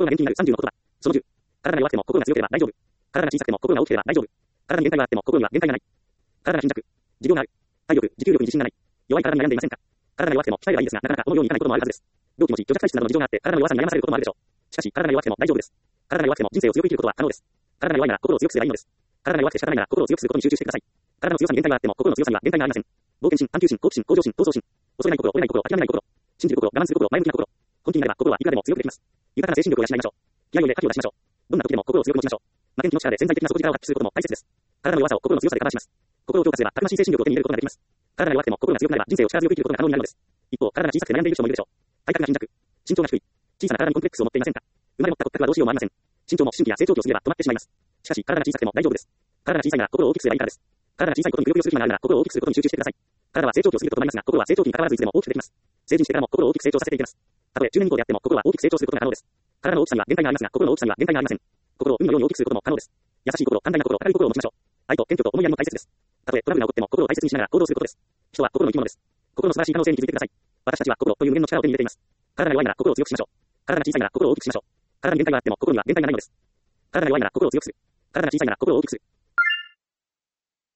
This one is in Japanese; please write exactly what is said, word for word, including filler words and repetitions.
心が元気になるさんじゅうの言葉。そのじゅう。体が弱くても心が強ければ大丈夫。体が小さくても心が大きければ大丈夫。体に限界があっても心には限界がない。体が貧弱。持病がある。体力、持久力に自信がない。弱い体に悩んでいませんか？体が弱くても鍛えればいいですが、なかなかこのようにいかないこともあるはずです。病気持ち、虚弱体質などの事情があって体の弱さに悩まされることもあるでしょう。しかし、体が弱くても大丈夫です。体が弱くても人生を強く生きることは可能です。体が弱いなら心を強くすればいいのです。体が弱くて仕方ないなら心を強くすることに集中してください。体の強さに限界があっても心の強さには限界がありません。冒険心、探求心、好奇心、向上心、闘争心。恐れない心、折れない心、諦めない心。信じる心、我慢する心、前向きな心。本気になれば心はいくらでも強くできます。豊かな精神力を養いましょう。気合を入れ火を出しましょう。どんな時でも心を強く持ちましょう。負けん気の力で潜在的な底力を発揮することも大切です。体の弱さを心の強さでカバーします。心を強化すればたくましい精神力を手に入れることができます。体が弱くても心が強くなれば人生を力強く生きることが可能になるのです。一方、体が小さくて悩んでいる人もいるでしょう。体格が貧弱、身長が低い、小さな体にコンプレックスを持っていませんか？生まれ持った骨格はどうしようもありません。身長も思春期や成長期を過ぎれば止まってしまいます。しかし、体が小さくても大丈夫です。体が小さいなら心を大きくすればいいからです。体が小さいことにくよくよする暇があるなら心を大きくすることに集中してください。体は成長期を過ぎると止まりますが、心は成長期に関わらずいつでも大きくできます。成人してからも心を大きく成長させていきます。たとえじゅうねん以降であっても心は大きく成長することが可能です。体の大きさには限界がありますが、心の大きさには限界がありません。心を海のように大きくすることも可能です。優しい心、寛大な心、明るい心を持ちましょう。愛と謙虚と思いやりも大切です。たとえトラブルが起こっても心を大切にしながら行動することです。人は心の生き物です。心の素晴らしい可能性に気づいてください。私たちは心という無限の力を手に入れています。体が弱いなら心を強くしましょう。体が小さいなら心を大きくしましょう。体に限界があっても心には限界がないのです。体が弱いなら心を強くする。体が小さいなら心を大きくする。